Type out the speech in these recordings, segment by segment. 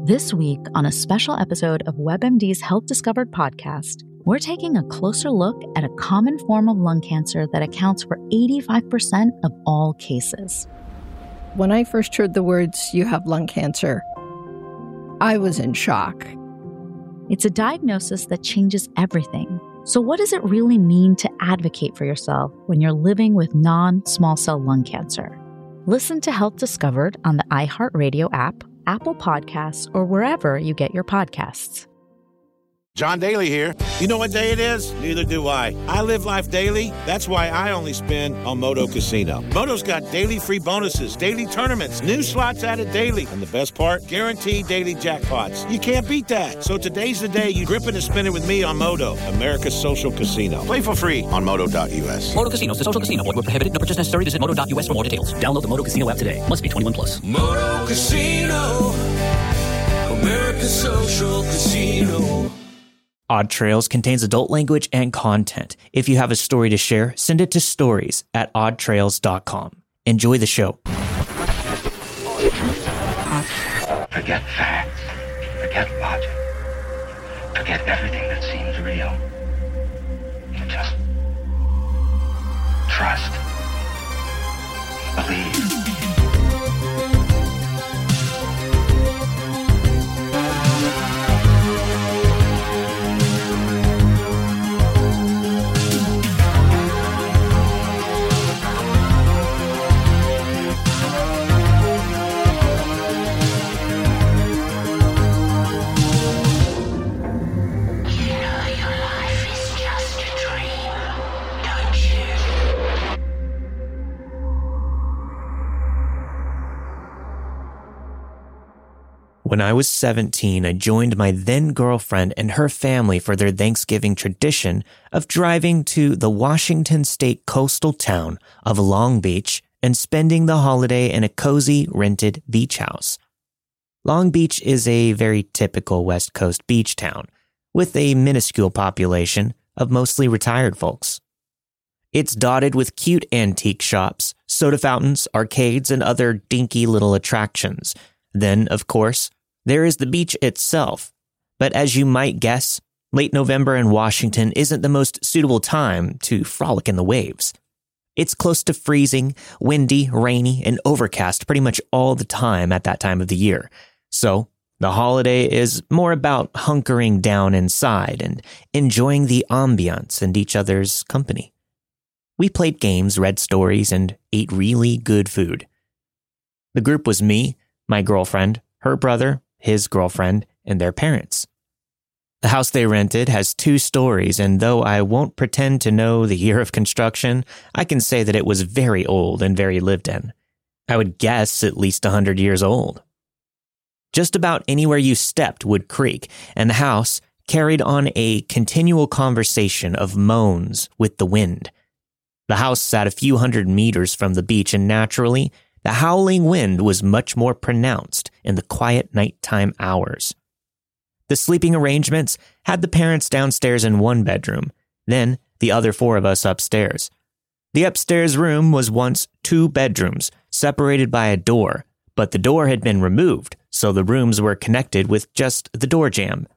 This week, on a special episode of WebMD's Health Discovered podcast, we're taking a closer look at a common form of lung cancer that accounts for 85% of all cases. When I first heard the words, "you have lung cancer," I was in shock. It's a diagnosis that changes everything. So what does it really mean to advocate for yourself when you're living with non-small cell lung cancer? Listen to Health Discovered on the iHeartRadio app, Apple Podcasts, or wherever you get your podcasts. John Daly here. You know what day it is? Neither do I. I live life daily. That's why I only spin on Moto Casino. Moto's got daily free bonuses, daily tournaments, new slots added daily. And the best part? Guaranteed daily jackpots. You can't beat that. So today's the day you grip it and spin it with me on Moto, America's social casino. Play for free on Moto.us. Moto Casino, the social casino. Void where prohibited. No purchase necessary. Visit Moto.us for more details. Download the Moto Casino app today. Must be 21 plus. Moto Casino, America's social casino. Odd Trails contains adult language and content. If you have a story to share, send it to stories@oddtrails.com. Enjoy the show. Forget facts. Forget logic. Forget everything that seems real. And just trust. Believe. When I was 17, I joined my then girlfriend and her family for their Thanksgiving tradition of driving to the Washington state coastal town of Long Beach and spending the holiday in a cozy rented beach house. Long Beach is a very typical West Coast beach town with a minuscule population of mostly retired folks. It's dotted with cute antique shops, soda fountains, arcades, and other dinky little attractions. Then, of course, there is the beach itself. But as you might guess, late November in Washington isn't the most suitable time to frolic in the waves. It's close to freezing, windy, rainy, and overcast pretty much all the time at that time of the year. So, the holiday is more about hunkering down inside and enjoying the ambiance and each other's company. We played games, read stories, and ate really good food. The group was me, my girlfriend, her brother, his girlfriend, and their parents. The house they rented has 2 stories, and though I won't pretend to know the year of construction, I can say that it was very old and very lived in. I would guess at least 100 years old. Just about anywhere you stepped would creak, and the house carried on a continual conversation of moans with the wind. The house sat a few hundred meters from the beach, and naturally, the howling wind was much more pronounced in the quiet nighttime hours. The sleeping arrangements had the parents downstairs in one bedroom, then the other 4 of us upstairs. The upstairs room was once 2 bedrooms, separated by a door, but the door had been removed, so the rooms were connected with just the door jamb.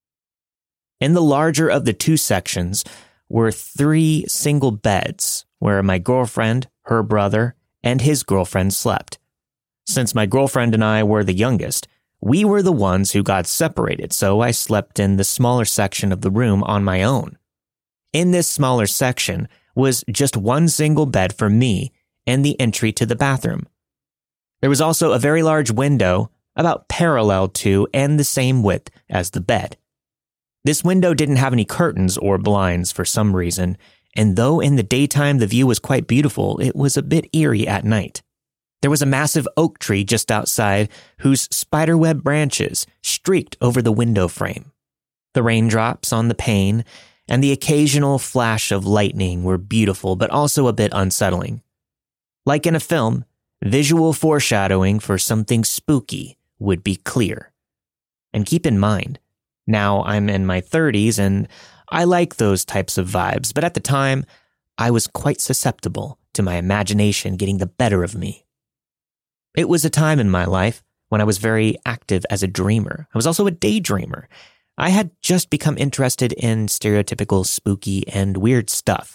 In the larger of the 2 sections were 3 single beds, where my girlfriend, her brother, and his girlfriend slept. Since my girlfriend and I were the youngest, we were the ones who got separated, so I slept in the smaller section of the room on my own. In this smaller section was just 1 single bed for me and the entry to the bathroom. There was also a very large window, about parallel to and the same width as the bed. This window didn't have any curtains or blinds for some reason, and though in the daytime the view was quite beautiful, it was a bit eerie at night. There was a massive oak tree just outside whose spiderweb branches streaked over the window frame. The raindrops on the pane and the occasional flash of lightning were beautiful but also a bit unsettling. Like in a film, visual foreshadowing for something spooky would be clear. And keep in mind, now I'm in my 30s and I like those types of vibes, but at the time, I was quite susceptible to my imagination getting the better of me. It was a time in my life when I was very active as a dreamer. I was also a daydreamer. I had just become interested in stereotypical spooky and weird stuff.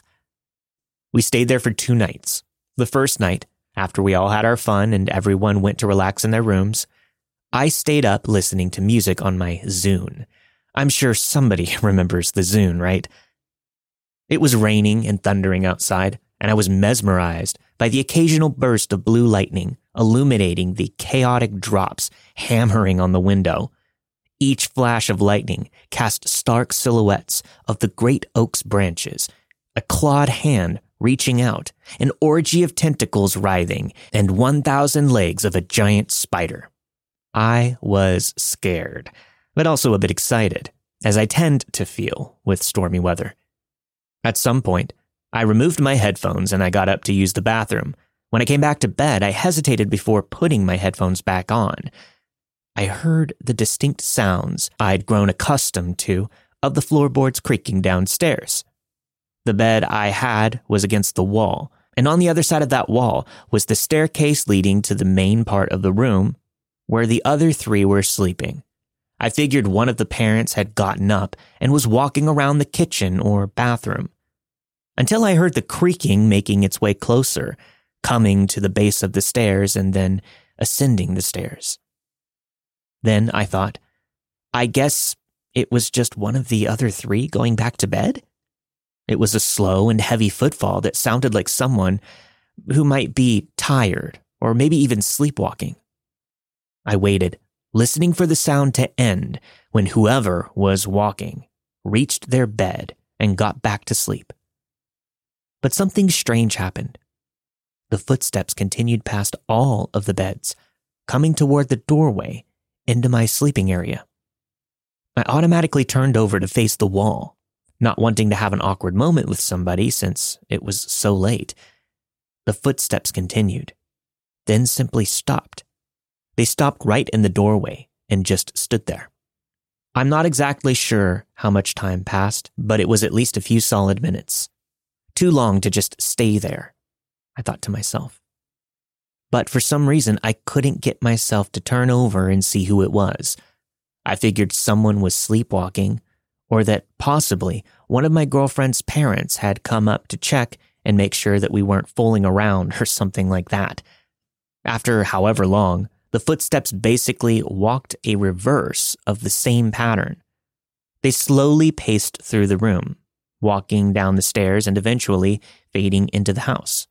We stayed there for 2 nights. The first night, after we all had our fun and everyone went to relax in their rooms, I stayed up listening to music on my Zune. I'm sure somebody remembers the Zune, right? It was raining and thundering outside, and I was mesmerized by the occasional burst of blue lightning illuminating the chaotic drops hammering on the window. Each flash of lightning cast stark silhouettes of the great oak's branches, a clawed hand reaching out, an orgy of tentacles writhing, and 1,000 legs of a giant spider. I was scared, but also a bit excited, as I tend to feel with stormy weather. At some point, I removed my headphones and I got up to use the bathroom. When I came back to bed, I hesitated before putting my headphones back on. I heard the distinct sounds I'd grown accustomed to of the floorboards creaking downstairs. The bed I had was against the wall, and on the other side of that wall was the staircase leading to the main part of the room where the other 3 were sleeping. I figured one of the parents had gotten up and was walking around the kitchen or bathroom, until I heard the creaking making its way closer, coming to the base of the stairs and then ascending the stairs. Then I thought, I guess it was just one of the other 3 going back to bed? It was a slow and heavy footfall that sounded like someone who might be tired or maybe even sleepwalking. I waited, listening for the sound to end when whoever was walking reached their bed and got back to sleep. But something strange happened. The footsteps continued past all of the beds, coming toward the doorway into my sleeping area. I automatically turned over to face the wall, not wanting to have an awkward moment with somebody since it was so late. The footsteps continued, then simply stopped. They stopped right in the doorway and just stood there. I'm not exactly sure how much time passed, but it was at least a few solid minutes. Too long to just stay there, I thought to myself. But for some reason, I couldn't get myself to turn over and see who it was. I figured someone was sleepwalking, or that possibly one of my girlfriend's parents had come up to check and make sure that we weren't fooling around or something like that. After however long, the footsteps basically walked a reverse of the same pattern. They slowly paced through the room, walking down the stairs and eventually fading into the house.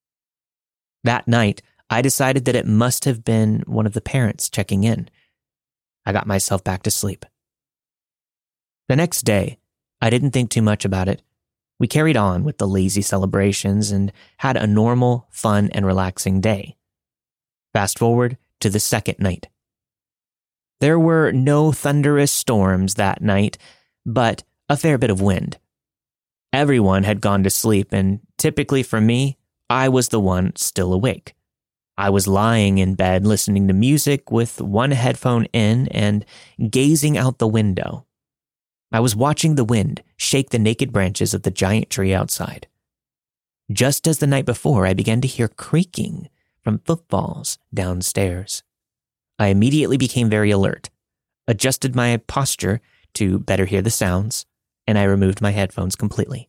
That night, I decided that it must have been one of the parents checking in. I got myself back to sleep. The next day, I didn't think too much about it. We carried on with the lazy celebrations and had a normal, fun, and relaxing day. Fast forward to the second night. There were no thunderous storms that night, but a fair bit of wind. Everyone had gone to sleep, and typically for me, I was the one still awake. I was lying in bed listening to music with one headphone in and gazing out the window. I was watching the wind shake the naked branches of the giant tree outside. Just as the night before, I began to hear creaking from footfalls downstairs. I immediately became very alert, adjusted my posture to better hear the sounds, and I removed my headphones completely.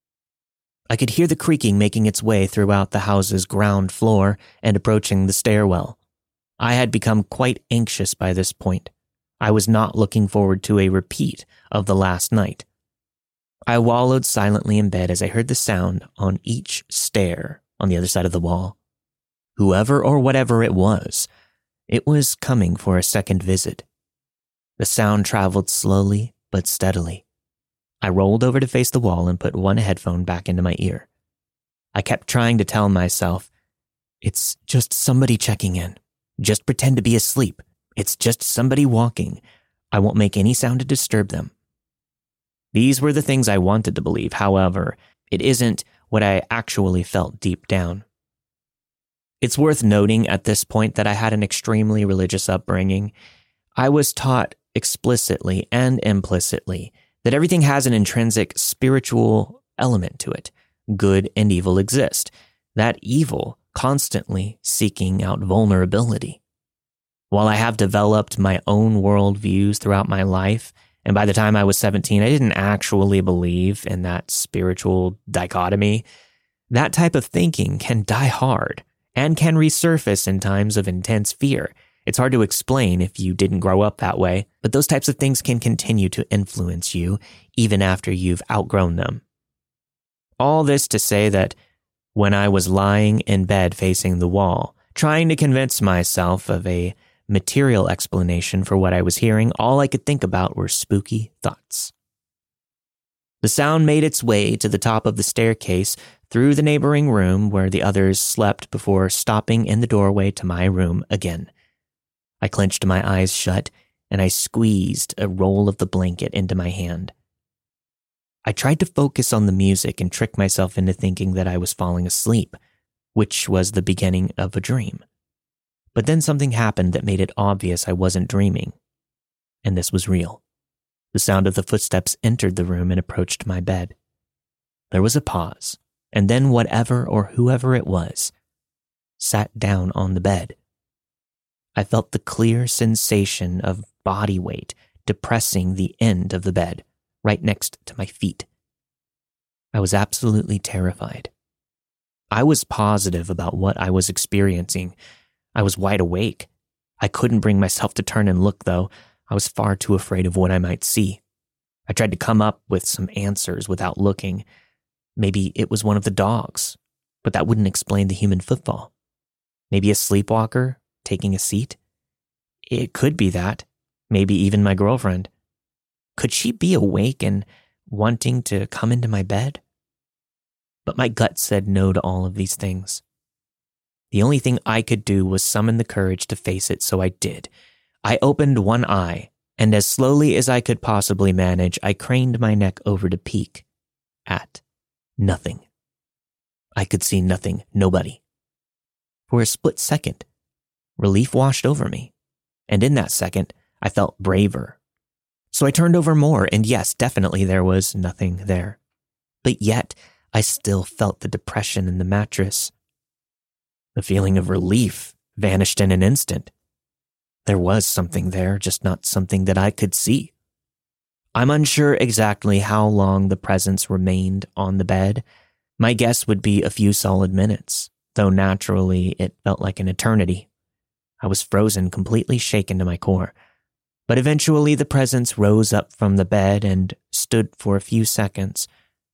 I could hear the creaking making its way throughout the house's ground floor and approaching the stairwell. I had become quite anxious by this point. I was not looking forward to a repeat of the last night. I wallowed silently in bed as I heard the sound on each stair on the other side of the wall. Whoever or whatever it was coming for a second visit. The sound traveled slowly but steadily. I rolled over to face the wall and put one headphone back into my ear. I kept trying to tell myself, it's just somebody checking in. Just pretend to be asleep. It's just somebody walking. I won't make any sound to disturb them. These were the things I wanted to believe. However, it isn't what I actually felt deep down. It's worth noting at this point that I had an extremely religious upbringing. I was taught explicitly and implicitly that everything has an intrinsic spiritual element to it. Good and evil exist. That evil constantly seeking out vulnerability. While I have developed my own worldviews throughout my life, and by the time I was 17, I didn't actually believe in that spiritual dichotomy, that type of thinking can die hard and can resurface in times of intense fear. It's hard to explain if you didn't grow up that way, but those types of things can continue to influence you even after you've outgrown them. All this to say that when I was lying in bed facing the wall, trying to convince myself of a material explanation for what I was hearing, all I could think about were spooky thoughts. The sound made its way to the top of the staircase through the neighboring room where the others slept before stopping in the doorway to my room again. I clenched my eyes shut and I squeezed a roll of the blanket into my hand. I tried to focus on the music and trick myself into thinking that I was falling asleep, which was the beginning of a dream. But then something happened that made it obvious I wasn't dreaming, and this was real. The sound of the footsteps entered the room and approached my bed. There was a pause, and then whatever or whoever it was sat down on the bed. I felt the clear sensation of body weight depressing the end of the bed, right next to my feet. I was absolutely terrified. I was positive about what I was experiencing. I was wide awake. I couldn't bring myself to turn and look, though. I was far too afraid of what I might see. I tried to come up with some answers without looking. Maybe it was one of the dogs, but that wouldn't explain the human footfall. Maybe a sleepwalker taking a seat? It could be that. Maybe even my girlfriend. Could she be awake and wanting to come into my bed? But my gut said no to all of these things. The only thing I could do was summon the courage to face it, so I did. I opened one eye, and as slowly as I could possibly manage, I craned my neck over to peek at nothing. I could see nothing, nobody. For a split second, relief washed over me, and in that second, I felt braver. So I turned over more, and yes, definitely there was nothing there. But yet, I still felt the depression in the mattress. The feeling of relief vanished in an instant. There was something there, just not something that I could see. I'm unsure exactly how long the presence remained on the bed. My guess would be a few solid minutes, though naturally it felt like an eternity. I was frozen, completely shaken to my core. But eventually the presence rose up from the bed and stood for a few seconds.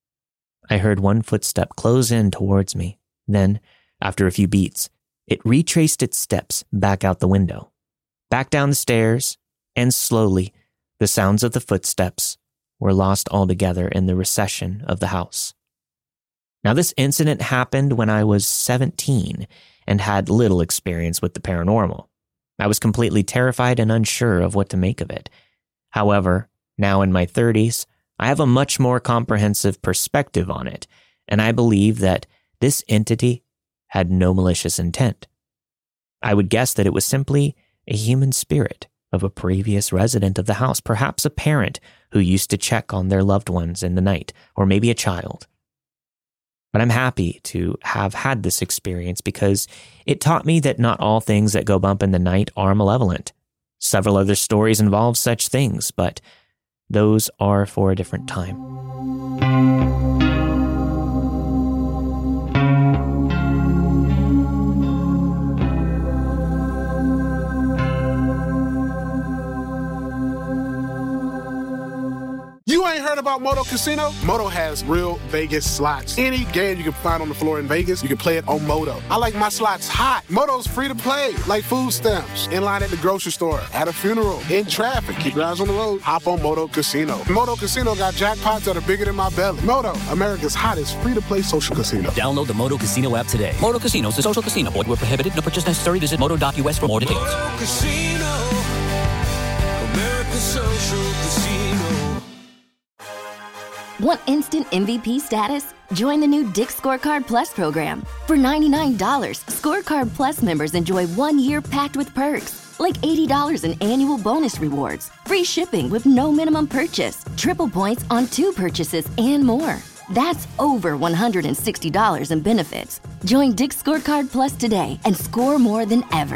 I heard one footstep close in towards me. Then, after a few beats, it retraced its steps back out the window, back down the stairs, and slowly, the sounds of the footsteps were lost altogether in the recession of the house. Now, this incident happened when I was 17 and had little experience with the paranormal. I was completely terrified and unsure of what to make of it. However, now in my 30s, I have a much more comprehensive perspective on it, and I believe that this entity had no malicious intent. I would guess that it was simply a human spirit of a previous resident of the house, perhaps a parent who used to check on their loved ones in the night, or maybe a child. But I'm happy to have had this experience because it taught me that not all things that go bump in the night are malevolent. Several other stories involve such things, but those are for a different time. You ain't heard about Moto Casino? Moto has real Vegas slots. Any game you can find on the floor in Vegas, you can play it on Moto. I like my slots hot. Moto's free to play, like food stamps, in line at the grocery store, at a funeral, in traffic. Keep your eyes on the road. Hop on Moto Casino. Moto Casino got jackpots that are bigger than my belly. Moto, America's hottest free-to-play social casino. Download the Moto Casino app today. Moto Casino is a social casino. Void where prohibited. No purchase necessary. Visit moto.us for more details. Moto Casino, America's social casino. Want instant MVP status? Join the new Dick's Scorecard Plus program. For $99, Scorecard Plus members enjoy 1 year packed with perks, like $80 in annual bonus rewards, free shipping with no minimum purchase, triple points on 2 purchases, and more. That's over $160 in benefits. Join Dick's Scorecard Plus today and score more than ever.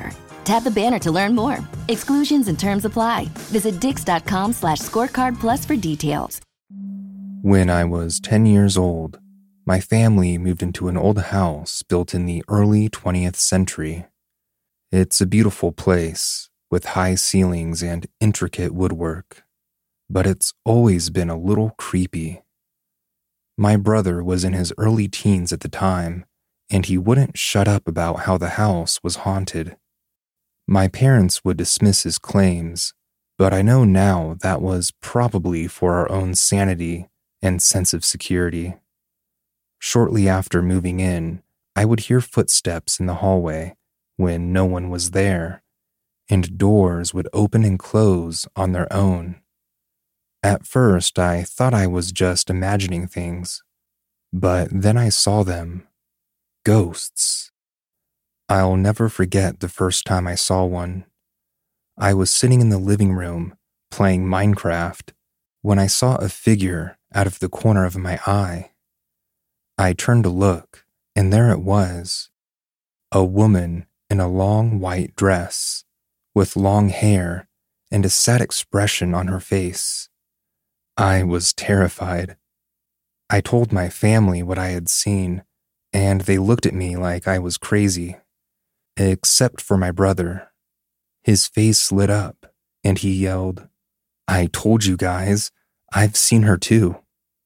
Tap the banner to learn more. Exclusions and terms apply. Visit dix.com/scorecardplus for details. When I was 10 years old, my family moved into an old house built in the early 20th century. It's a beautiful place with high ceilings and intricate woodwork, but it's always been a little creepy. My brother was in his early teens at the time, and he wouldn't shut up about how the house was haunted. My parents would dismiss his claims, but I know now that was probably for our own sanity and sense of security. Shortly after moving in, I would hear footsteps in the hallway when no one was there, and doors would open and close on their own. At first, I thought I was just imagining things, but then I saw them. Ghosts. I'll never forget the first time I saw one. I was sitting in the living room playing Minecraft when I saw a figure out of the corner of my eye. I turned to look, and there it was, a woman in a long white dress, with long hair and a sad expression on her face. I was terrified. I told my family what I had seen, and they looked at me like I was crazy, except for my brother. His face lit up, and he yelled, "I told you guys, I've seen her too."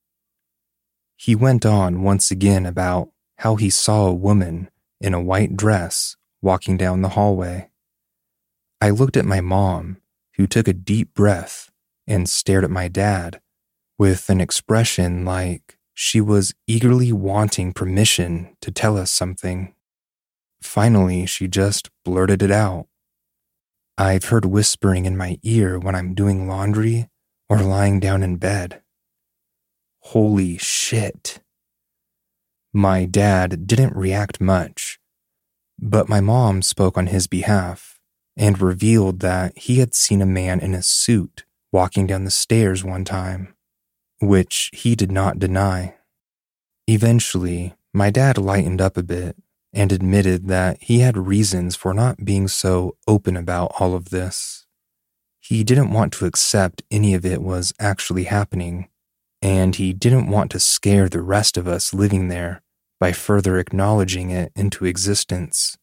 He went on once again about how he saw a woman in a white dress walking down the hallway. I looked at my mom, who took a deep breath and stared at my dad with an expression like she was eagerly wanting permission to tell us something. Finally, she just blurted it out. "I've heard whispering in my ear when I'm doing laundry or lying down in bed." Holy shit. My dad didn't react much, but my mom spoke on his behalf and revealed that he had seen a man in a suit walking down the stairs one time, which he did not deny. Eventually, my dad lightened up a bit and admitted that he had reasons for not being so open about all of this. He didn't want to accept any of it was actually happening, and he didn't want to scare the rest of us living there by further acknowledging it into existence.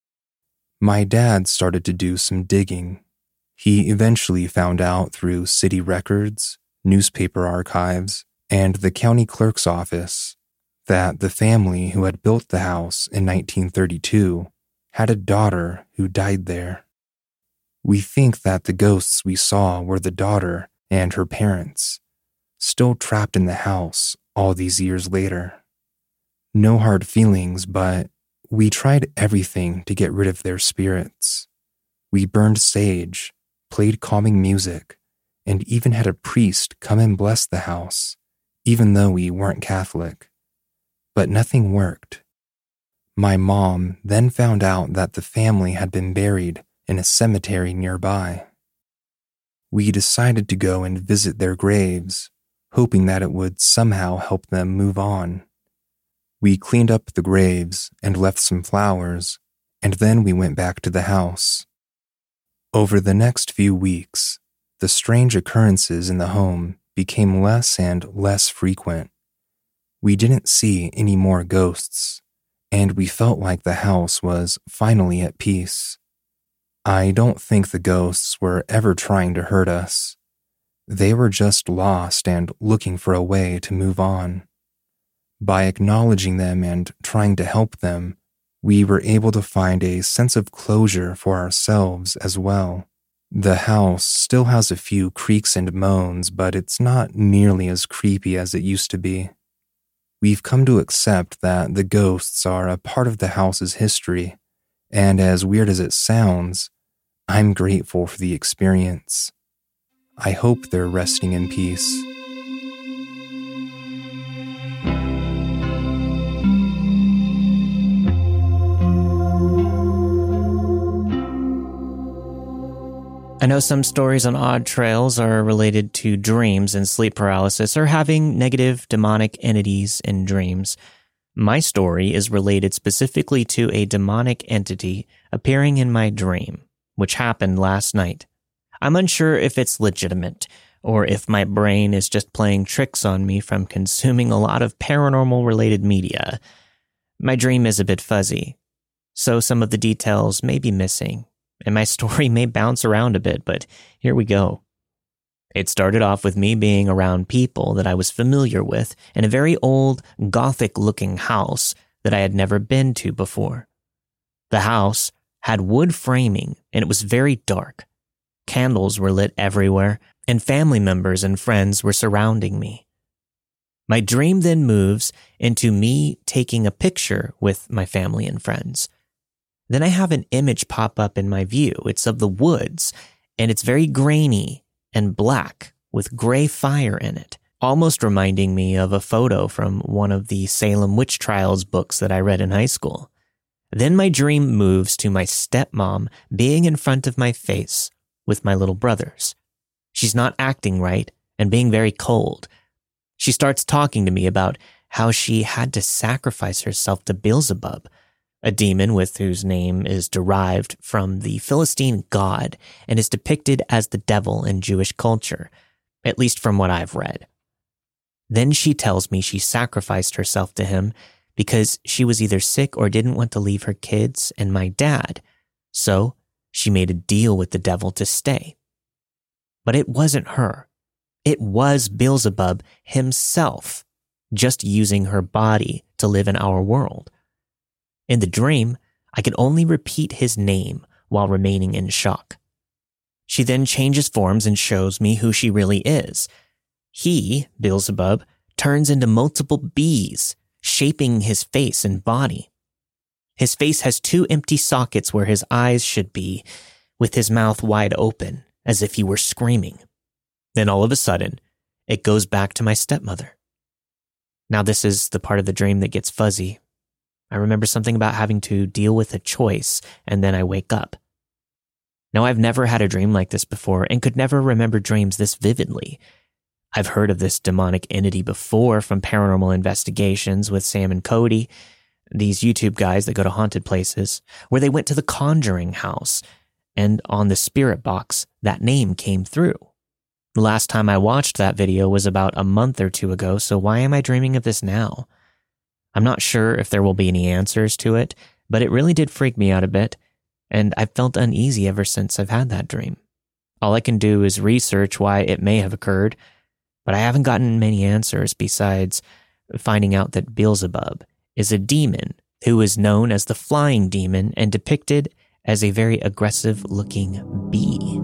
My dad started to do some digging. He eventually found out through city records, newspaper archives, and the county clerk's office that the family who had built the house in 1932 had a daughter who died there. We think that the ghosts we saw were the daughter and her parents, still trapped in the house all these years later. No hard feelings, but we tried everything to get rid of their spirits. We burned sage, played calming music, and even had a priest come and bless the house, even though we weren't Catholic. But nothing worked. My mom then found out that the family had been buried in a cemetery nearby. We decided to go and visit their graves, hoping that it would somehow help them move on. We cleaned up the graves and left some flowers, and then we went back to the house. Over the next few weeks, the strange occurrences in the home became less and less frequent. We didn't see any more ghosts, and we felt like the house was finally at peace. I don't think the ghosts were ever trying to hurt us. They were just lost and looking for a way to move on. By acknowledging them and trying to help them, we were able to find a sense of closure for ourselves as well. The house still has a few creaks and moans, but it's not nearly as creepy as it used to be. We've come to accept that the ghosts are a part of the house's history, and as weird as it sounds, I'm grateful for the experience. I hope they're resting in peace. I know some stories on Odd Trails are related to dreams and sleep paralysis or having negative demonic entities in dreams. My story is related specifically to a demonic entity appearing in my dream, which happened last night. I'm unsure if it's legitimate or if my brain is just playing tricks on me from consuming a lot of paranormal-related media. My dream is a bit fuzzy, so some of the details may be missing, and my story may bounce around a bit, but here we go. It started off with me being around people that I was familiar with in a very old, Gothic-looking house that I had never been to before. The house had wood framing, and it was very dark. Candles were lit everywhere, and family members and friends were surrounding me. My dream then moves into me taking a picture with my family and friends. Then I have an image pop up in my view. It's of the woods, and it's very grainy and black with gray fire in it, almost reminding me of a photo from one of the Salem witch trials books that I read in high school. Then my dream moves to my stepmom being in front of my face with my little brothers. She's not acting right and being very cold. She starts talking to me about how she had to sacrifice herself to Beelzebub, a demon with whose name is derived from the Philistine god and is depicted as the devil in Jewish culture, at least from what I've read. Then she tells me she sacrificed herself to him because she was either sick or didn't want to leave her kids and my dad, so she made a deal with the devil to stay. But it wasn't her. It was Beelzebub himself, just using her body to live in our world. In the dream, I could only repeat his name while remaining in shock. She then changes forms and shows me who she really is. He, Beelzebub, turns into multiple bees, shaping his face and body. His face has 2 empty sockets where his eyes should be, with his mouth wide open, as if he were screaming. Then all of a sudden, it goes back to my stepmother. Now this is the part of the dream that gets fuzzy. I remember something about having to deal with a choice, and then I wake up. Now, I've never had a dream like this before and could never remember dreams this vividly. I've heard of this demonic entity before from Paranormal Investigations with Sam and Cody, these YouTube guys that go to haunted places, where they went to the Conjuring house, and on the spirit box, that name came through. The last time I watched that video was about a month or 2 ago, so why am I dreaming of this now? I'm not sure if there will be any answers to it, but it really did freak me out a bit, and I've felt uneasy ever since I've had that dream. All I can do is research why it may have occurred, but I haven't gotten many answers besides finding out that Beelzebub is a demon who is known as the Flying Demon and depicted as a very aggressive-looking bee.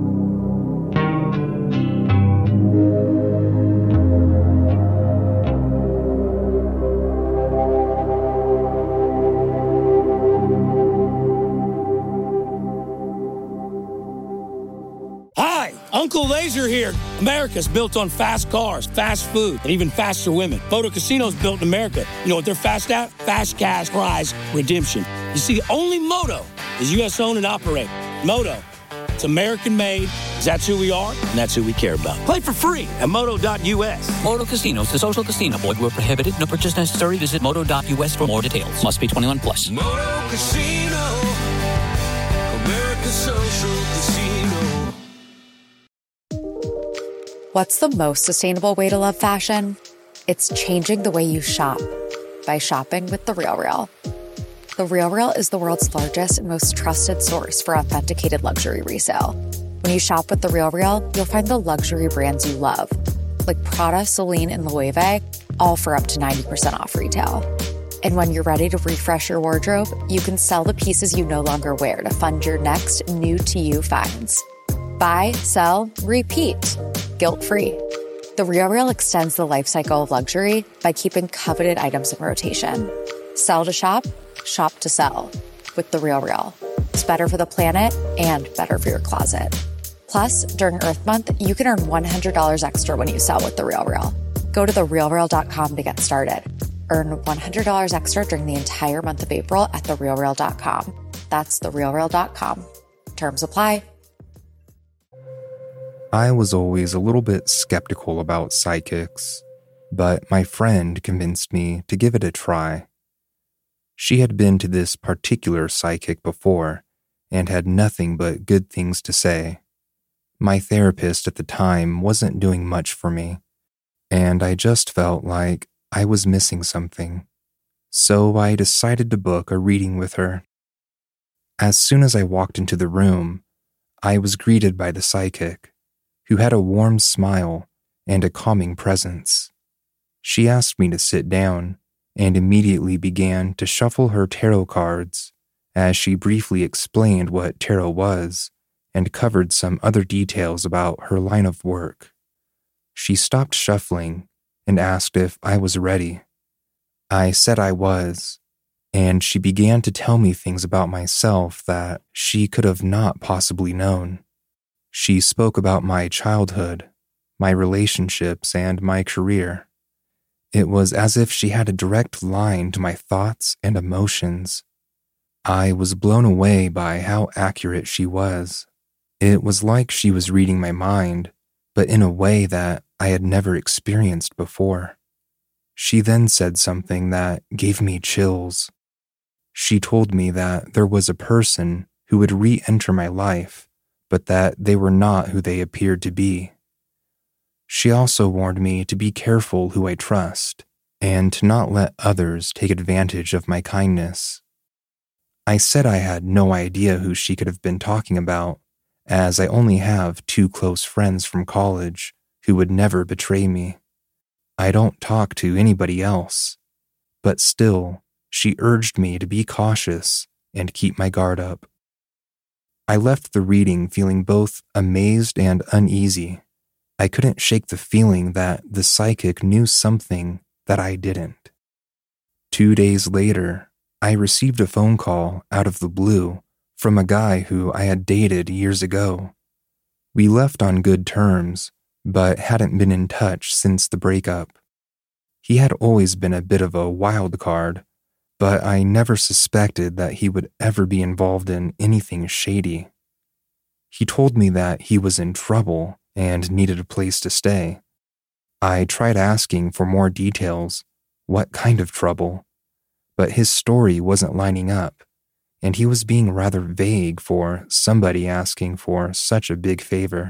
Uncle Laser here. America's built on fast cars, fast food, and even faster women. Moto Casino's built in America. You know what they're fast at? Fast cash prize redemption. You see, only Moto is U.S. owned and operated. Moto, it's American made. That's who we are, and that's who we care about. Play for free at moto.us. Moto Casino is a social casino. Void where prohibited. No purchase necessary. Visit moto.us for more details. Must be 21 plus. Moto Casino, America's social casino. What's the most sustainable way to love fashion? It's changing the way you shop by shopping with The RealReal. The RealReal is the world's largest and most trusted source for authenticated luxury resale. When you shop with The RealReal, you'll find the luxury brands you love, like Prada, Celine, and Loewe, all for up to 90% off retail. And when you're ready to refresh your wardrobe, you can sell the pieces you no longer wear to fund your next new-to-you finds. Buy, sell, repeat. Guilt-free. The RealReal extends the life cycle of luxury by keeping coveted items in rotation. Sell to shop, shop to sell. With The RealReal. It's better for the planet and better for your closet. Plus, during Earth Month, you can earn $100 extra when you sell with The RealReal. Go to TheRealReal.com to get started. Earn $100 extra during the entire month of April at TheRealReal.com. That's TheRealReal.com. Terms apply. I was always a little bit skeptical about psychics, but my friend convinced me to give it a try. She had been to this particular psychic before and had nothing but good things to say. My therapist at the time wasn't doing much for me, and I just felt like I was missing something. So I decided to book a reading with her. As soon as I walked into the room, I was greeted by the psychic, who had a warm smile and a calming presence. She asked me to sit down and immediately began to shuffle her tarot cards as she briefly explained what tarot was and covered some other details about her line of work. She stopped shuffling and asked if I was ready. I said I was, and she began to tell me things about myself that she could have not possibly known. She spoke about my childhood, my relationships, and my career. It was as if she had a direct line to my thoughts and emotions. I was blown away by how accurate she was. It was like she was reading my mind, but in a way that I had never experienced before. She then said something that gave me chills. She told me that there was a person who would re-enter my life, but that they were not who they appeared to be. She also warned me to be careful who I trust, and to not let others take advantage of my kindness. I said I had no idea who she could have been talking about, as I only have 2 close friends from college who would never betray me. I don't talk to anybody else, but still, she urged me to be cautious and keep my guard up. I left the reading feeling both amazed and uneasy. I couldn't shake the feeling that the psychic knew something that I didn't. 2 days later, I received a phone call out of the blue from a guy who I had dated years ago. We left on good terms, but hadn't been in touch since the breakup. He had always been a bit of a wild card, but I never suspected that he would ever be involved in anything shady. He told me that he was in trouble and needed a place to stay. I tried asking for more details, what kind of trouble, but his story wasn't lining up, and he was being rather vague for somebody asking for such a big favor.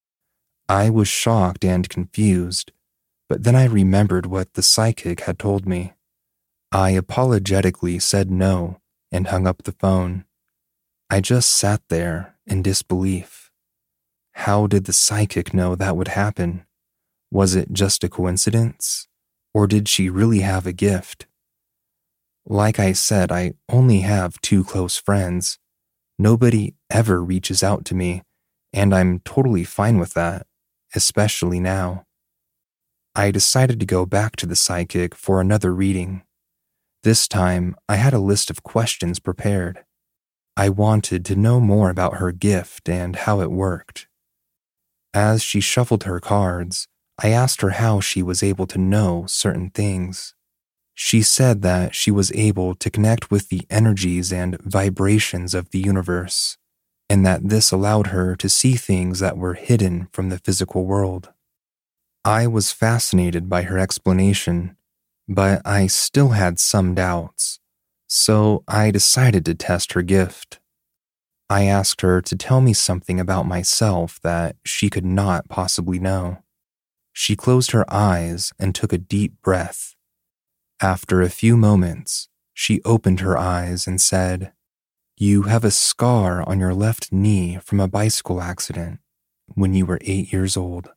I was shocked and confused, but then I remembered what the psychic had told me. I apologetically said no and hung up the phone. I just sat there in disbelief. How did the psychic know that would happen? Was it just a coincidence, or did she really have a gift? Like I said, I only have 2 close friends. Nobody ever reaches out to me, and I'm totally fine with that, especially now. I decided to go back to the psychic for another reading. This time, I had a list of questions prepared. I wanted to know more about her gift and how it worked. As she shuffled her cards, I asked her how she was able to know certain things. She said that she was able to connect with the energies and vibrations of the universe, and that this allowed her to see things that were hidden from the physical world. I was fascinated by her explanation, but I still had some doubts, so I decided to test her gift. I asked her to tell me something about myself that she could not possibly know. She closed her eyes and took a deep breath. After a few moments, she opened her eyes and said, "You have a scar on your left knee from a bicycle accident when you were 8 years old."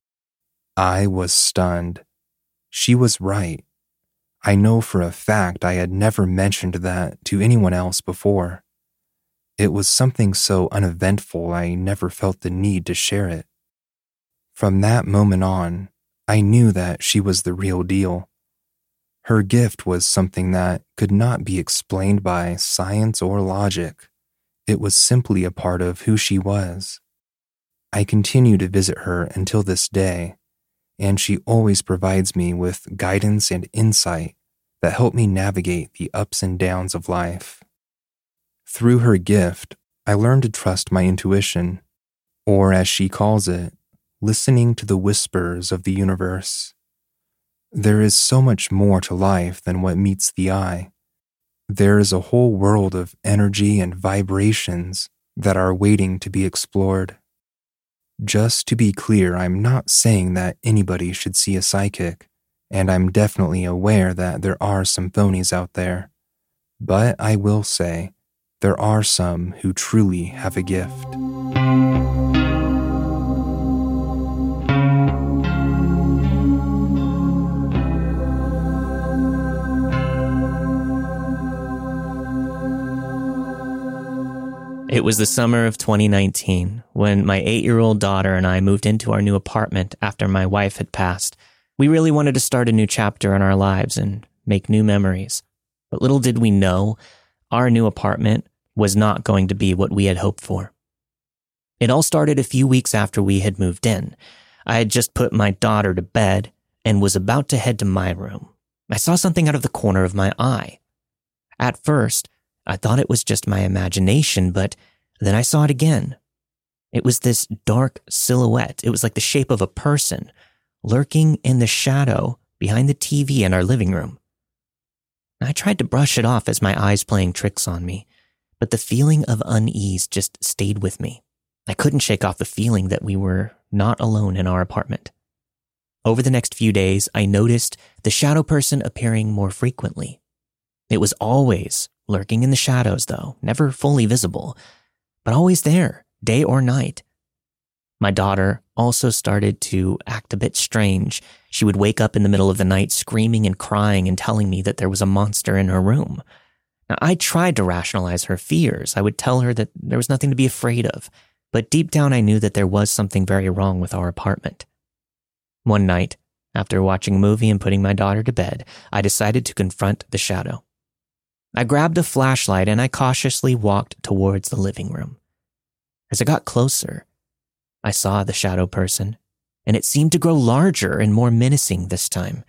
I was stunned. She was right. I know for a fact I had never mentioned that to anyone else before. It was something so uneventful I never felt the need to share it. From that moment on, I knew that she was the real deal. Her gift was something that could not be explained by science or logic. It was simply a part of who she was. I continue to visit her until this day, and she always provides me with guidance and insight that help me navigate the ups and downs of life. Through her gift, I learned to trust my intuition, or as she calls it, listening to the whispers of the universe. There is so much more to life than what meets the eye. there is a whole world of energy and vibrations that are waiting to be explored. Just to be clear, I'm not saying that anybody should see a psychic, and I'm definitely aware that there are some phonies out there. But I will say, there are some who truly have a gift. It was the summer of 2019 when my 8-year-old daughter and I moved into our new apartment after my wife had passed. We really wanted to start a new chapter in our lives and make new memories. But little did we know, our new apartment was not going to be what we had hoped for. It all started a few weeks after we had moved in. I had just put my daughter to bed and was about to head to my room. I saw something out of the corner of my eye. At first, I thought it was just my imagination, but then I saw it again. It was this dark silhouette. It was like the shape of a person, lurking in the shadow behind the TV in our living room. I tried to brush it off as my eyes playing tricks on me, but the feeling of unease just stayed with me. I couldn't shake off the feeling that we were not alone in our apartment. Over the next few days, I noticed the shadow person appearing more frequently. It was always lurking in the shadows, though, never fully visible, but always there, day or night. My daughter also started to act a bit strange. She would wake up in the middle of the night screaming and crying and telling me that there was a monster in her room. Now, I tried to rationalize her fears. I would tell her that there was nothing to be afraid of, but deep down I knew that there was something very wrong with our apartment. One night, after watching a movie and putting my daughter to bed, I decided to confront the shadow. I grabbed a flashlight and I cautiously walked towards the living room. As I got closer, I saw the shadow person, and it seemed to grow larger and more menacing this time.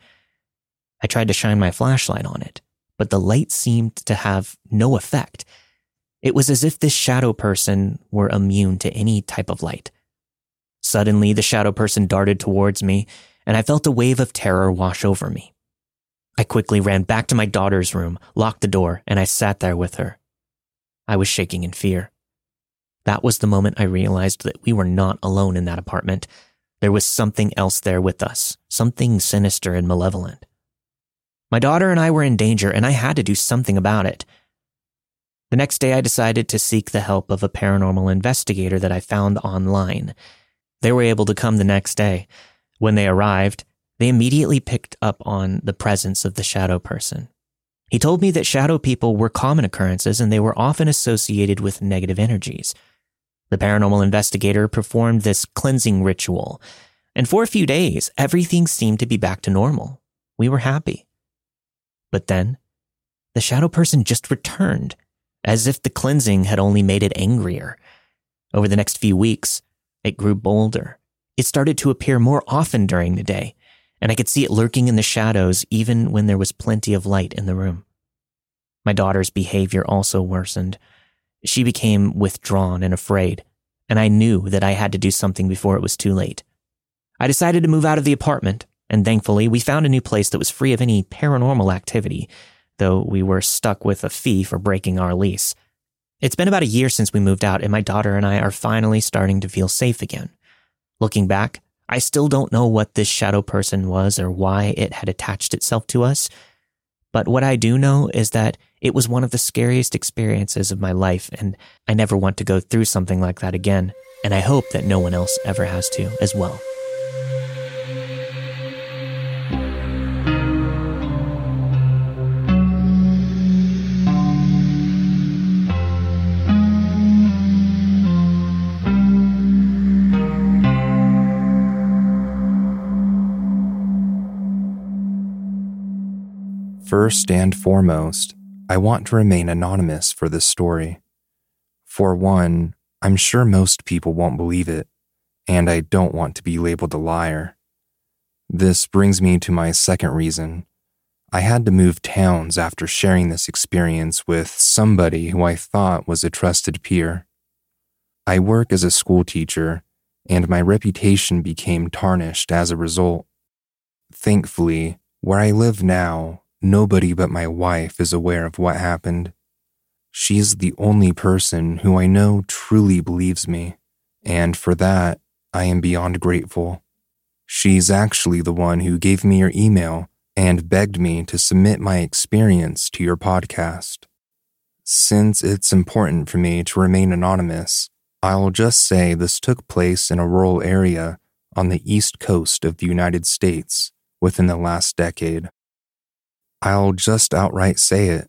I tried to shine my flashlight on it, but the light seemed to have no effect. It was as if this shadow person were immune to any type of light. Suddenly, the shadow person darted towards me, and I felt a wave of terror wash over me. I quickly ran back to my daughter's room, locked the door, and I sat there with her. I was shaking in fear. That was the moment I realized that we were not alone in that apartment. There was something else there with us, something sinister and malevolent. My daughter and I were in danger, and I had to do something about it. The next day, I decided to seek the help of a paranormal investigator that I found online. They were able to come the next day. When they arrived, they immediately picked up on the presence of the shadow person. He told me that shadow people were common occurrences and they were often associated with negative energies. The paranormal investigator performed this cleansing ritual, and for a few days, everything seemed to be back to normal. We were happy. But then, the shadow person just returned, as if the cleansing had only made it angrier. Over the next few weeks, it grew bolder. It started to appear more often during the day, and I could see it lurking in the shadows even when there was plenty of light in the room. My daughter's behavior also worsened. She became withdrawn and afraid, and I knew that I had to do something before it was too late. I decided to move out of the apartment, and thankfully we found a new place that was free of any paranormal activity, though we were stuck with a fee for breaking our lease. It's been about a year since we moved out, and my daughter and I are finally starting to feel safe again. Looking back, I still don't know what this shadow person was or why it had attached itself to us, but what I do know is that it was one of the scariest experiences of my life, and I never want to go through something like that again, and I hope that no one else ever has to as well. First and foremost, I want to remain anonymous for this story. For one, I'm sure most people won't believe it, and I don't want to be labeled a liar. This brings me to my second reason. I had to move towns after sharing this experience with somebody who I thought was a trusted peer. I work as a school teacher, and my reputation became tarnished as a result. Thankfully, where I live now, nobody but my wife is aware of what happened. She's the only person who I know truly believes me, and for that, I am beyond grateful. She's actually the one who gave me your email and begged me to submit my experience to your podcast. Since it's important for me to remain anonymous, I'll just say this took place in a rural area on the east coast of the United States within the last decade. I'll just outright say it.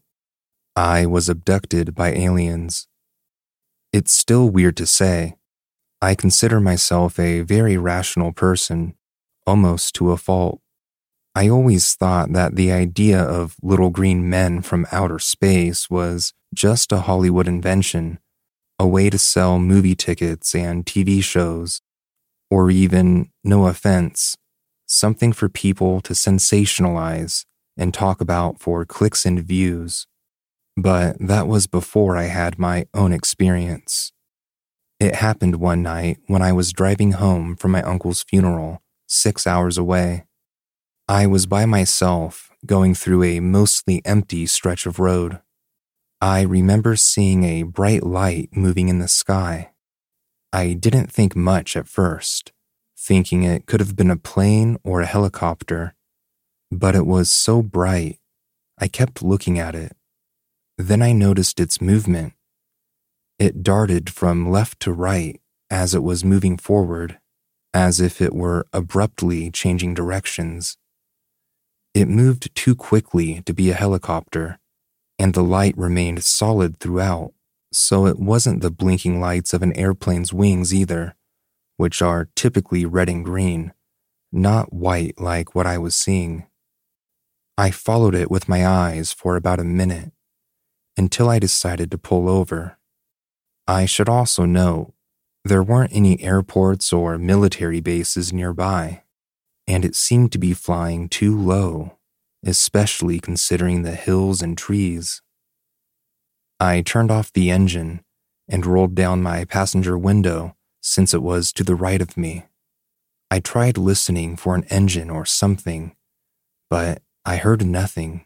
I was abducted by aliens. It's still weird to say. I consider myself a very rational person, almost to a fault. I always thought that the idea of little green men from outer space was just a Hollywood invention, a way to sell movie tickets and TV shows, or even, no offense, something for people to sensationalize and talk about for clicks and views. But that was before I had my own experience. It happened one night when I was driving home from my uncle's funeral, 6 hours away. I was by myself, going through a mostly empty stretch of road. I remember seeing a bright light moving in the sky. I didn't think much at first, thinking it could have been a plane or a helicopter, but it was so bright, I kept looking at it. Then I noticed its movement. It darted from left to right as it was moving forward, as if it were abruptly changing directions. It moved too quickly to be a helicopter, and the light remained solid throughout, so it wasn't the blinking lights of an airplane's wings either, which are typically red and green, not white like what I was seeing. I followed it with my eyes for about a minute, until I decided to pull over. I should also note, there weren't any airports or military bases nearby, and it seemed to be flying too low, especially considering the hills and trees. I turned off the engine and rolled down my passenger window since it was to the right of me. I tried listening for an engine or something, but I heard nothing.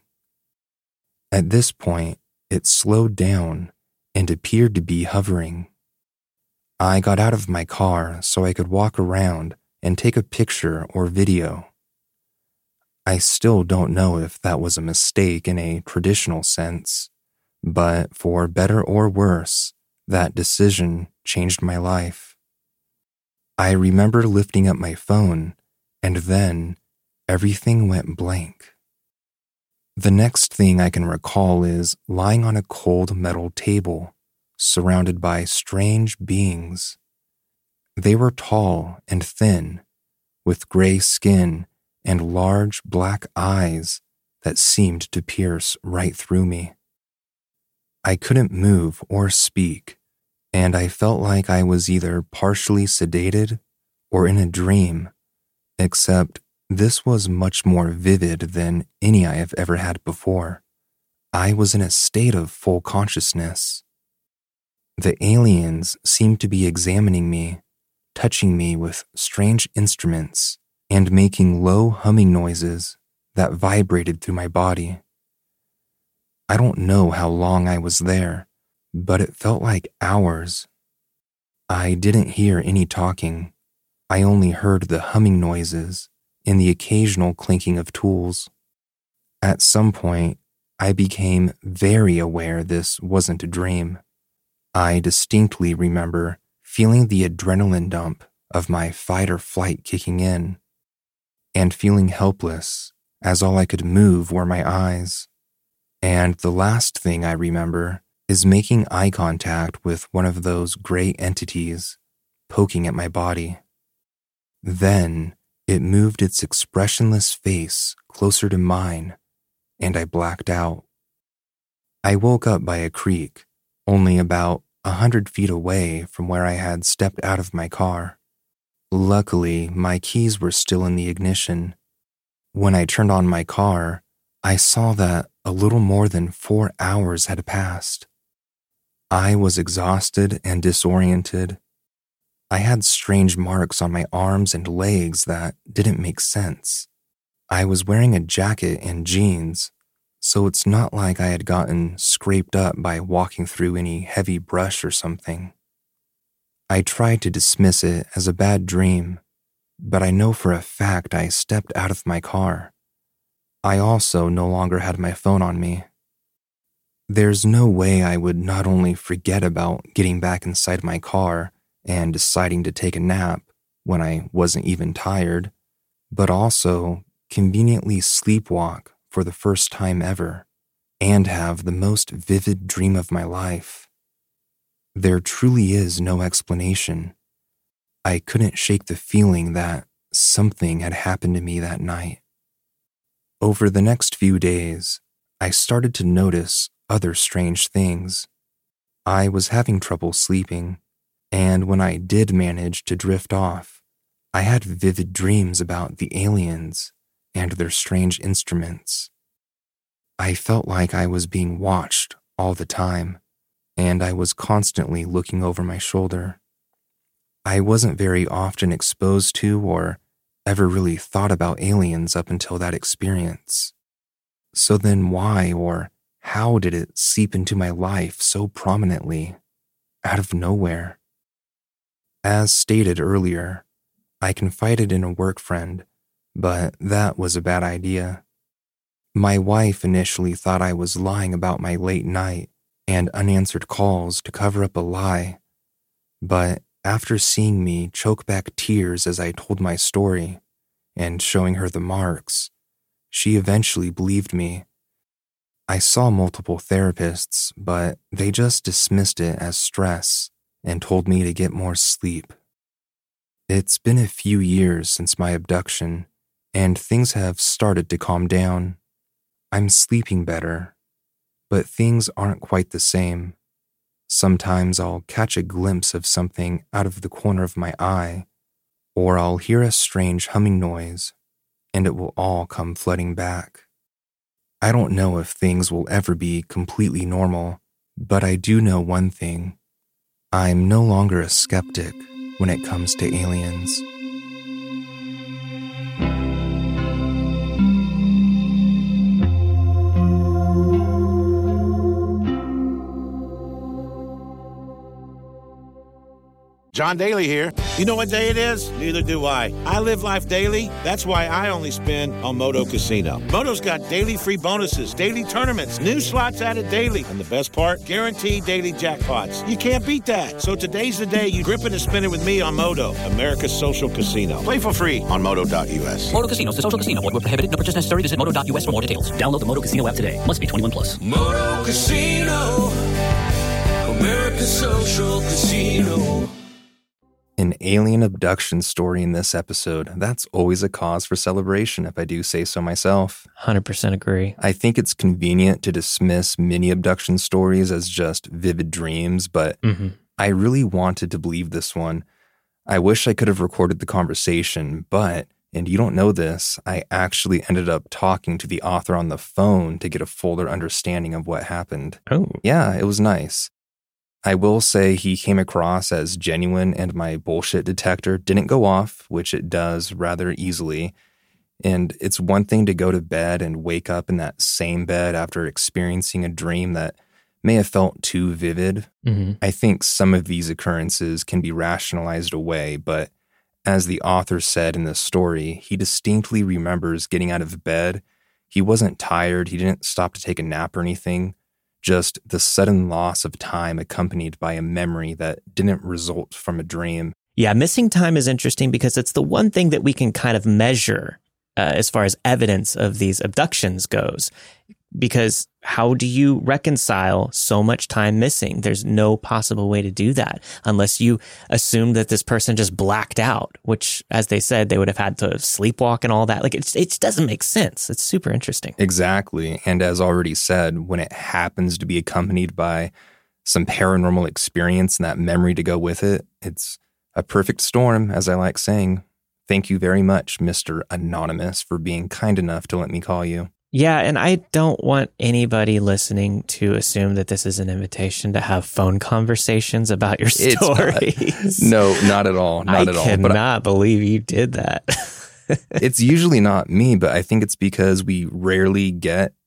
At this point, it slowed down and appeared to be hovering. I got out of my car so I could walk around and take a picture or video. I still don't know if that was a mistake in a traditional sense, but for better or worse, that decision changed my life. I remember lifting up my phone, and then everything went blank. The next thing I can recall is lying on a cold metal table, surrounded by strange beings. They were tall and thin, with gray skin and large black eyes that seemed to pierce right through me. I couldn't move or speak, and I felt like I was either partially sedated or in a dream, except this was much more vivid than any I have ever had before. I was in a state of full consciousness. The aliens seemed to be examining me, touching me with strange instruments and making low humming noises that vibrated through my body. I don't know how long I was there, but it felt like hours. I didn't hear any talking. I only heard the humming noises and the occasional clinking of tools. At some point, I became very aware this wasn't a dream. I distinctly remember feeling the adrenaline dump of my fight or flight kicking in, and feeling helpless as all I could move were my eyes. And the last thing I remember is making eye contact with one of those gray entities poking at my body. Then it moved its expressionless face closer to mine, and I blacked out. I woke up by a creek, only about 100 feet away from where I had stepped out of my car. Luckily, my keys were still in the ignition. When I turned on my car, I saw that a little more than 4 hours had passed. I was exhausted and disoriented. I had strange marks on my arms and legs that didn't make sense. I was wearing a jacket and jeans, so it's not like I had gotten scraped up by walking through any heavy brush or something. I tried to dismiss it as a bad dream, but I know for a fact I stepped out of my car. I also no longer had my phone on me. There's no way I would not only forget about getting back inside my car and deciding to take a nap when I wasn't even tired, but also conveniently sleepwalk for the first time ever and have the most vivid dream of my life. There truly is no explanation. I couldn't shake the feeling that something had happened to me that night. Over the next few days, I started to notice other strange things. I was having trouble sleeping, and when I did manage to drift off, I had vivid dreams about the aliens and their strange instruments. I felt like I was being watched all the time, and I was constantly looking over my shoulder. I wasn't very often exposed to or ever really thought about aliens up until that experience. So then why or how did it seep into my life so prominently, out of nowhere? As stated earlier, I confided in a work friend, but that was a bad idea. My wife initially thought I was lying about my late night and unanswered calls to cover up a lie, but after seeing me choke back tears as I told my story and showing her the marks, she eventually believed me. I saw multiple therapists, but they just dismissed it as stress and told me to get more sleep. It's been a few years since my abduction, and things have started to calm down. I'm sleeping better, but things aren't quite the same. Sometimes I'll catch a glimpse of something out of the corner of my eye, or I'll hear a strange humming noise, and it will all come flooding back. I don't know if things will ever be completely normal, but I do know one thing. I'm no longer a skeptic when it comes to aliens. John Daly here. You know what day it is? Neither do I. I live life daily. That's why I only spin on Moto Casino. Moto's got daily free bonuses, daily tournaments, new slots added daily, and the best part, guaranteed daily jackpots. You can't beat that. So today's the day you grip it and spin it with me on Moto, America's social casino. Play for free on Moto.us. Moto Casino, the social casino. Void where prohibited. No purchase necessary. Visit Moto.us for more details. Download the Moto Casino app today. Must be 21 plus. Moto Casino, America's social casino. An alien abduction story in this episode, that's always a cause for celebration, if I do say so myself. 100% agree. I think it's convenient to dismiss many abduction stories as just vivid dreams, but I really wanted to believe this one. I wish I could have recorded the conversation, but, and you don't know this, I actually ended up talking to the author on the phone to get a fuller understanding of what happened. Oh. Yeah, it was nice. I will say he came across as genuine and my bullshit detector didn't go off, which it does rather easily. And it's one thing to go to bed and wake up in that same bed after experiencing a dream that may have felt too vivid. I think some of these occurrences can be rationalized away, but as the author said in the story, he distinctly remembers getting out of bed. He wasn't tired. He didn't stop to take a nap or anything. Just the sudden loss of time accompanied by a memory that didn't result from a dream. Yeah, missing time is interesting because it's the one thing that we can kind of measure as far as evidence of these abductions goes. Because how do you reconcile so much time missing? There's no possible way to do that unless you assume that this person just blacked out, which, as they said, they would have had to sleepwalk and all that. Like, it doesn't make sense. It's super interesting. Exactly. And as already said, when it happens to be accompanied by some paranormal experience and that memory to go with it, it's a perfect storm, as I like saying. Thank you very much, Mr. Anonymous, for being kind enough to let me call you. Yeah, and I don't want anybody listening to assume that this is an invitation to have phone conversations about your stories. No, not at all. Not at all. I cannot believe you did that. It's usually not me, but I think it's because we rarely get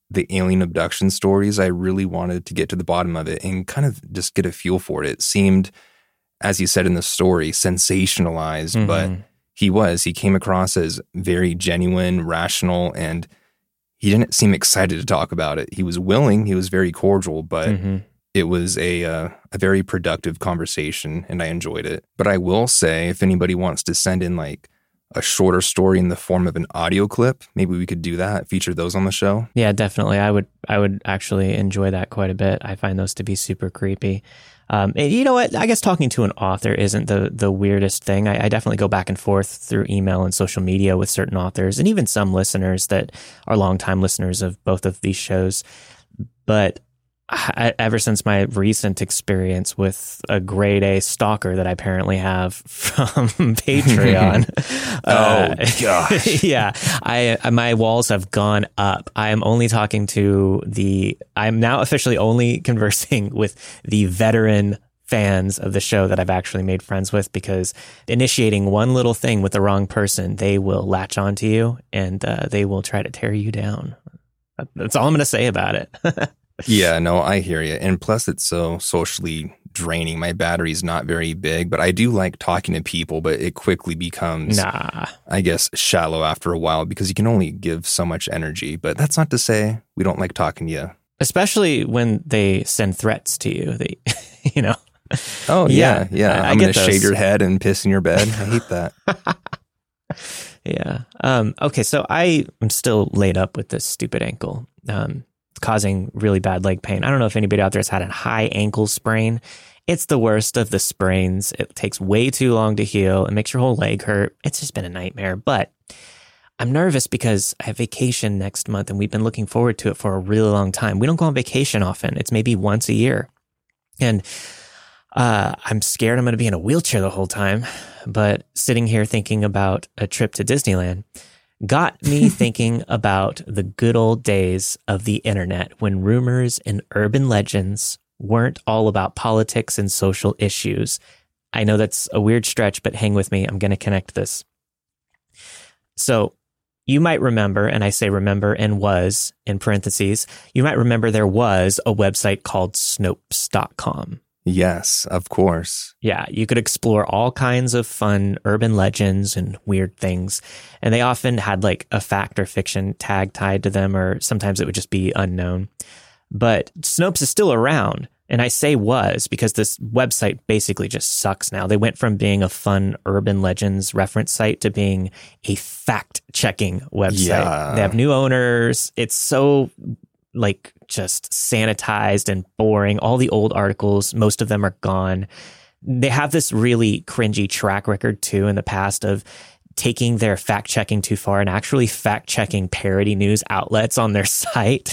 the alien abduction stories, I really wanted to get to the bottom of it and kind of just get a feel for it. It seemed, as you said in the story, sensationalized, but he came across as very genuine, rational, and he didn't seem excited to talk about it. He was willing, he was very cordial, but it was a very productive conversation, and I enjoyed it. But I will say, if anybody wants to send in like a shorter story in the form of an audio clip, maybe we could do that, feature those on the show. Yeah, definitely. I would actually enjoy that quite a bit. I find those to be super creepy. And you know what? I guess talking to an author isn't the weirdest thing. I definitely go back and forth through email and social media with certain authors and even some listeners that are longtime listeners of both of these shows. But ever since my recent experience with a grade A stalker that I apparently have from Patreon. Oh, gosh. Yeah. My walls have gone up. I am only talking to I'm now officially only conversing with the veteran fans of the show that I've actually made friends with, because initiating one little thing with the wrong person, they will latch onto you and they will try to tear you down. That's all I'm going to say about it. Yeah, no, I hear you. And plus, it's so socially draining. My battery's not very big, but I do like talking to people, but it quickly becomes, I guess, shallow after a while because you can only give so much energy. But that's not to say we don't like talking to you. Especially when they send threats to you. You know. Oh, yeah. I'm going to shave your head and piss in your bed. I hate that. Yeah. Okay, so I am still laid up with this stupid ankle. Causing really bad leg pain. I don't know if anybody out there has had a high ankle sprain. It's the worst of the sprains. It takes way too long to heal. It makes your whole leg hurt. It's just been a nightmare. But I'm nervous because I have vacation next month and we've been looking forward to it for a really long time. We don't go on vacation often. It's maybe once a year. And I'm scared I'm going to be in a wheelchair the whole time. But sitting here thinking about a trip to Disneyland got me thinking about the good old days of the internet when rumors and urban legends weren't all about politics and social issues. I know that's a weird stretch, but hang with me. I'm going to connect this. So you might remember, and I say remember and was in parentheses, you might remember there was a website called Snopes.com. Yes, of course. Yeah, you could explore all kinds of fun urban legends and weird things. And they often had like a fact or fiction tag tied to them, or sometimes it would just be unknown. But Snopes is still around. And I say was because this website basically just sucks now. They went from being a fun urban legends reference site to being a fact-checking website. Yeah. They have new owners. It's so like just sanitized and boring. All the old articles, most of them are gone. They have this really cringy track record too in the past of taking their fact checking too far and actually fact checking parody news outlets on their site.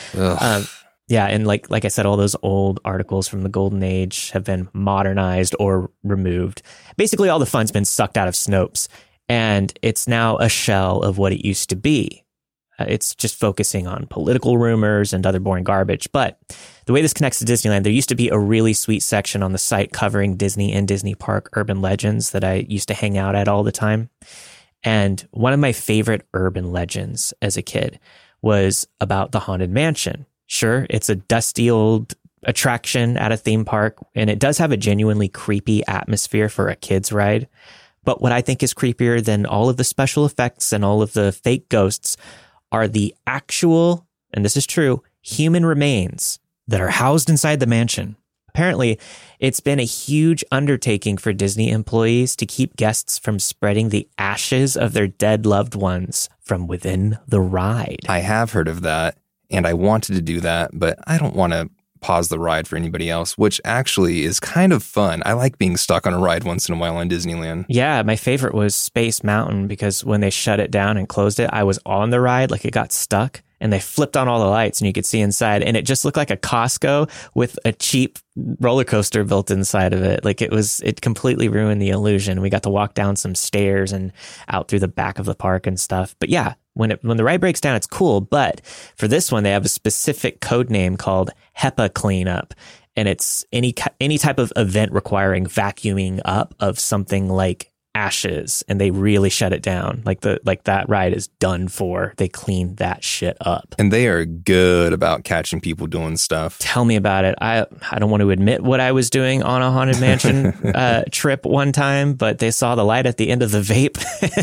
Yeah, and like I said, all those old articles from the golden age have been modernized or removed. Basically, all the fun's been sucked out of Snopes, and it's now a shell of what it used to be. It's just focusing on political rumors and other boring garbage. But the way this connects to Disneyland, there used to be a really sweet section on the site covering Disney and Disney Park urban legends that I used to hang out at all the time. And one of my favorite urban legends as a kid was about the Haunted Mansion. Sure, it's a dusty old attraction at a theme park, and it does have a genuinely creepy atmosphere for a kid's ride. But what I think is creepier than all of the special effects and all of the fake ghosts are the actual, and this is true, human remains that are housed inside the mansion. Apparently, it's been a huge undertaking for Disney employees to keep guests from spreading the ashes of their dead loved ones from within the ride. I have heard of that, and I wanted to do that, but I don't want to pause the ride for anybody else, which actually is kind of fun. I like being stuck on a ride once in a while in Disneyland. Yeah, my favorite was Space Mountain because when they shut it down and closed it, I was on the ride, like it got stuck, and they flipped on all the lights and you could see inside, and it just looked like a Costco with a cheap roller coaster built inside of it. Like it completely ruined the illusion. We got to walk down some stairs and out through the back of the park and stuff. But yeah, when the ride breaks down, it's cool. But for this one, they have a specific code name called HEPA cleanup. And it's any type of event requiring vacuuming up of something like ashes, and they really shut it down. Like that ride is done for. They cleaned that shit up. And they are good about catching people doing stuff. Tell me about it. I don't want to admit what I was doing on a Haunted Mansion trip one time, but they saw the light at the end of the vape.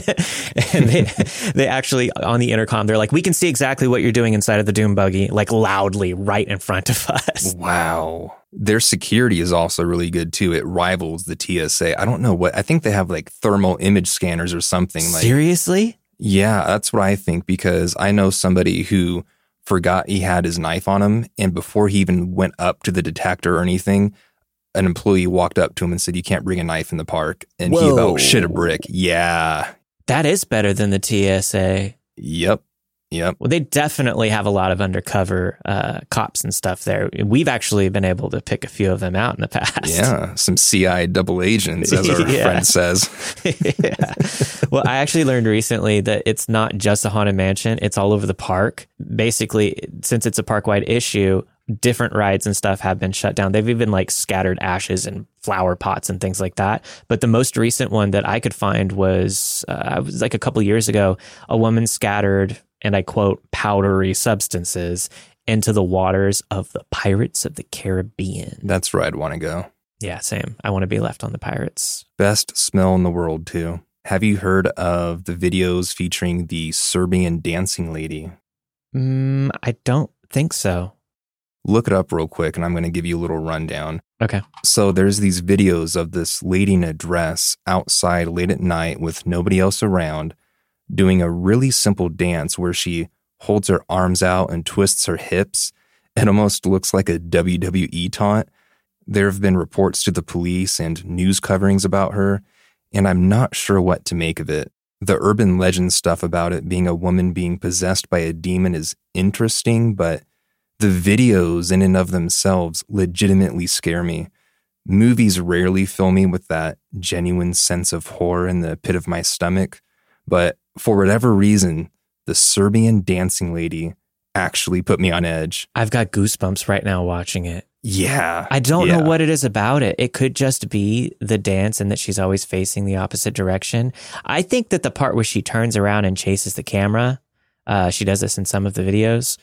And they actually, on the intercom, they're like, we can see exactly what you're doing inside of the Doom buggy, like loudly right in front of us. Wow. Their security is also really good too. It rivals the TSA. I don't know what, I think they have like thermal image scanners or something. Like, seriously? Yeah, that's what I think, because I know somebody who forgot he had his knife on him, and before he even went up to the detector or anything, an employee walked up to him and said, you can't bring a knife in the park. And he about shit a brick. Yeah. That is better than the TSA. Yep. Well, they definitely have a lot of undercover cops and stuff there. We've actually been able to pick a few of them out in the past. Yeah, some CIA double agents, as our friend says. Yeah. Well, I actually learned recently that it's not just a Haunted Mansion. It's all over the park. Basically, since it's a park-wide issue, different rides and stuff have been shut down. They've even like scattered ashes and flower pots and things like that. But the most recent one that I could find was like a couple years ago, a woman scattered, and I quote, powdery substances into the waters of the Pirates of the Caribbean. That's where I'd want to go. Yeah, same. I want to be left on the Pirates. Best smell in the world, too. Have you heard of the videos featuring the Serbian dancing lady? I don't think so. Look it up real quick, and I'm going to give you a little rundown. Okay. So there's these videos of this lady in a dress outside late at night with nobody else around, doing a really simple dance where she holds her arms out and twists her hips. It almost looks like a WWE taunt. There have been reports to the police and news coverings about her, and I'm not sure what to make of it. The urban legend stuff about it being a woman being possessed by a demon is interesting, but the videos in and of themselves legitimately scare me. Movies rarely fill me with that genuine sense of horror in the pit of my stomach, but for whatever reason, the Serbian dancing lady actually put me on edge. I've got goosebumps right now watching it. Yeah. I don't know what it is about it. It could just be the dance and that she's always facing the opposite direction. I think that the part where she turns around and chases the camera, she does this in some of the videos,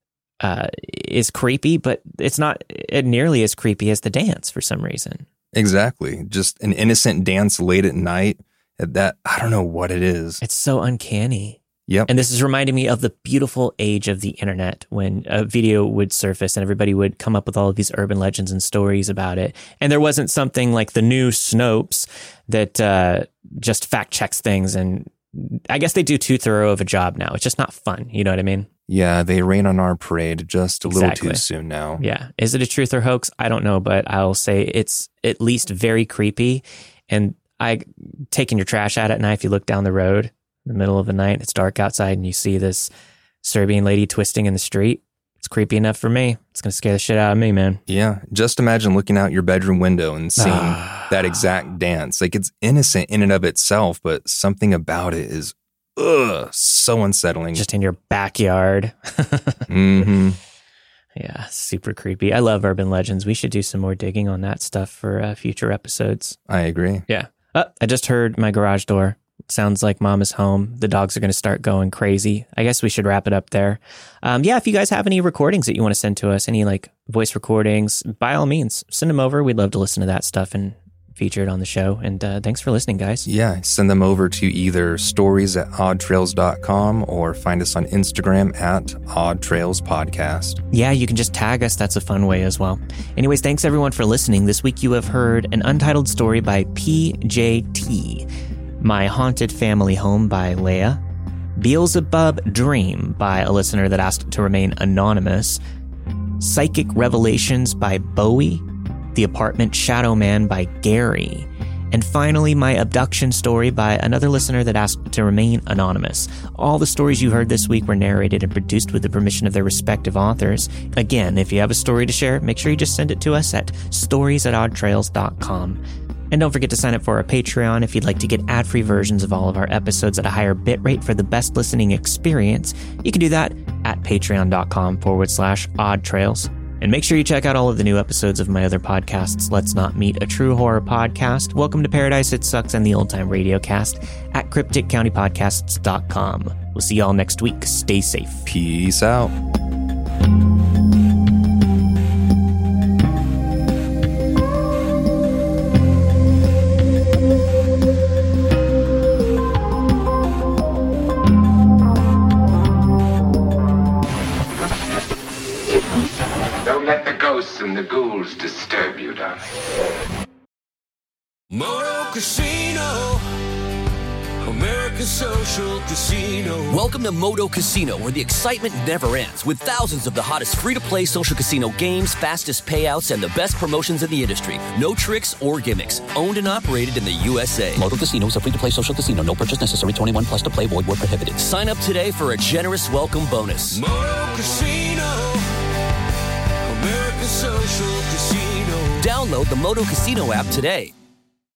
is creepy, but it's not nearly as creepy as the dance for some reason. Exactly. Just an innocent dance late at night. That, I don't know what it is. It's so uncanny. Yep. And this is reminding me of the beautiful age of the internet when a video would surface and everybody would come up with all of these urban legends and stories about it. And there wasn't something like the new Snopes that just fact checks things. And I guess they do too thorough of a job now. It's just not fun. You know what I mean? Yeah, they rain on our parade just a little too soon now. Yeah. Is it a truth or hoax? I don't know, but I'll say it's at least very creepy. And taking your trash out at night, if you look down the road in the middle of the night, it's dark outside, and you see this Serbian lady twisting in the street. It's creepy enough for me. It's going to scare the shit out of me, man. Yeah. Just imagine looking out your bedroom window and seeing that exact dance. Like, it's innocent in and of itself, but something about it is so unsettling. Just in your backyard. Mm-hmm. Yeah, super creepy. I love urban legends. We should do some more digging on that stuff for future episodes. I agree. Yeah. I just heard my garage door. Sounds like mom is home. The dogs are going to start going crazy. I guess we should wrap it up there. If you guys have any recordings that you want to send to us, any like voice recordings, by all means, send them over. We'd love to listen to that stuff and feature it on the show. And thanks for listening, guys. Yeah, send them over to either stories@oddtrails.com or find us on Instagram @oddtrailspodcast. Yeah, you can just tag us. That's a fun way as well. Anyways, thanks everyone for listening. This week you have heard an untitled story by PJT, My Haunted Family Home by Leia, Beelzebub Dream by a listener that asked to remain anonymous, Psychic Revelations by Bowie, The Apartment Shadow Man by Gary, and finally, my abduction story by another listener that asked to remain anonymous. All the stories you heard this week were narrated and produced with the permission of their respective authors. Again, if you have a story to share, make sure you just send it to us at stories@oddtrails.com. And don't forget to sign up for our Patreon if you'd like to get ad-free versions of all of our episodes at a higher bitrate for the best listening experience. You can do that at patreon.com/oddtrails. And make sure you check out all of the new episodes of my other podcasts, Let's Not Meet, a True Horror Podcast, Welcome to Paradise, It Sucks, and the Old Time Radio Cast at crypticcountypodcasts.com. We'll see y'all next week. Stay safe. Peace out. And the ghouls disturb you, darling. Moto Casino, America's social casino. Welcome to Moto Casino, where the excitement never ends, with thousands of the hottest free-to-play social casino games, fastest payouts, and the best promotions in the industry. No tricks or gimmicks. Owned and operated in the USA. Moto Casino is a free-to-play social casino. No purchase necessary. 21 plus to play. Void where prohibited. Sign up today for a generous welcome bonus. Moto Casino, America's social casino. Download the Moto Casino app today.